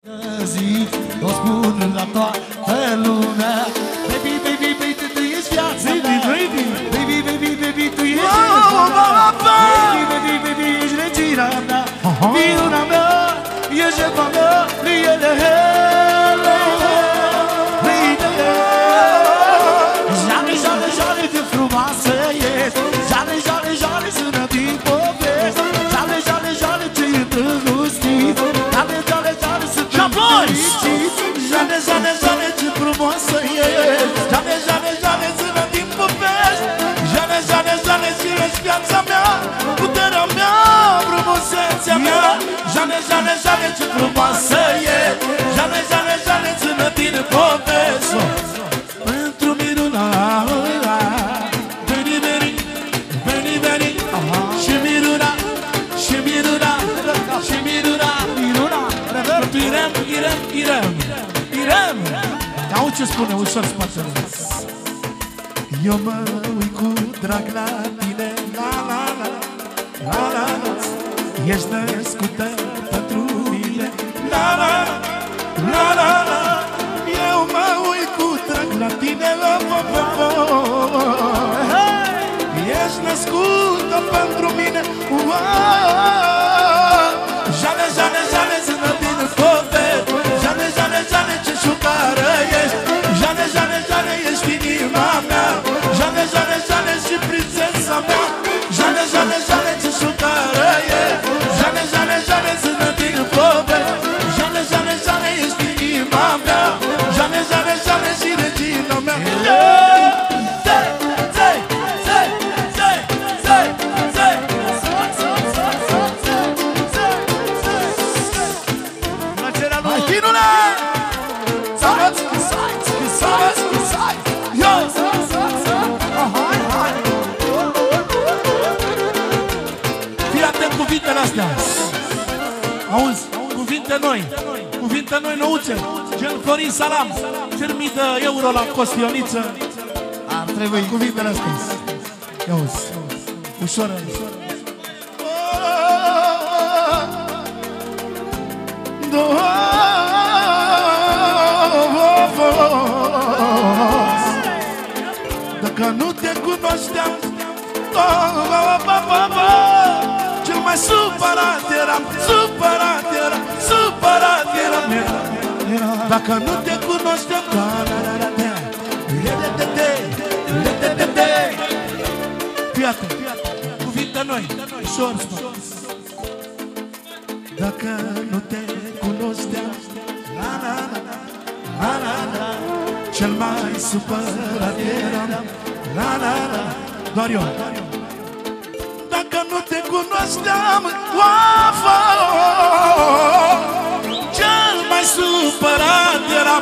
Zi, o spun la toată lumea. Baby, baby, baby, tu ești viața mea. Baby, baby, baby, tu ești viața mea. Baby, baby, baby, ești regina mea. Minuna mea, ești jertfa mea. Jale, jale, jale, de frumoasă ești. Jale, jale, jale, sună din povești. Jale, jale, jale, ce îndrăgostit. Jale, jale, jale, sunt fericit. Jale, jale, jale, ce frumoasă ești. Jale, jale, jale, sună din povești. Jale, jale, jale, zi ești viața mea. Puterea mea, frumusețea mea. Jale, jale, jale, ce frumoasă ești. Jale, jale, jale, sună din povești. Pentru Miruna, veni, veni, veni, veni. Și Miruna, și Miruna, și Miruna, Miruna. Pentru Irem, Irem, Irem, Irem. Auzi ce spune ușor spatele. Eu mă uit cu drag la tine, la, la, la, la, la, la. Ești născută pentru mine, la, la, la, la, la. Eu mă uit cu drag la tine, la, la, la, la. Ești născută pentru mine, jale, jale, jale, zână din poveri. Jale, jale, jale, ce șucară ești. Jale, jale, jale, ești inima mea. Jale, jale, jale, și prințesa mea. Jale, jale, jale, ce șucară ești. Jale, jale, jale, zână din poveri. Jale, jale, jale, ești inima mea. Jale, jale, jale, și regina mea. Cuvintele astea. Auzi, cuvinte noi. Cuvinte noi nouțe. Gen Florin Salam, termită euro la Costioniță. Ar trebui cuvintele astea. Ia auzi, ușor. Dacă nu te cunoșteam, cel mai supărat eram, supărat eram, supărat eram. Dacă nu te cunoșteam, fiată, cuvinte noi, ușor spune. Dacă nu te cunoșteam, cel mai supărat eram, doar eu. Dacă nu te cunoșteam, cel mai supărat eram.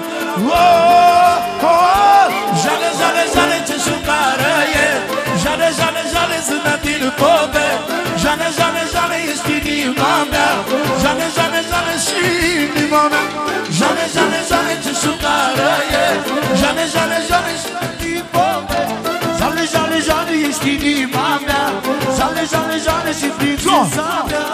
Jale, jale, jale, ce șucară e. Jale, jale, jale, zână din poveri. Jale, jale, jale, ești inima mea. Jale, jale, jale, și inima mea. Jale, jale, jale, ce șucară e. Jale, jale, jale, și din poveri. Jale, jale, jale, ești inima mea. Jale, jale, jale, și prințesa mea.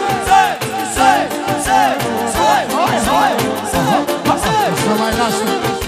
Să mai lasă.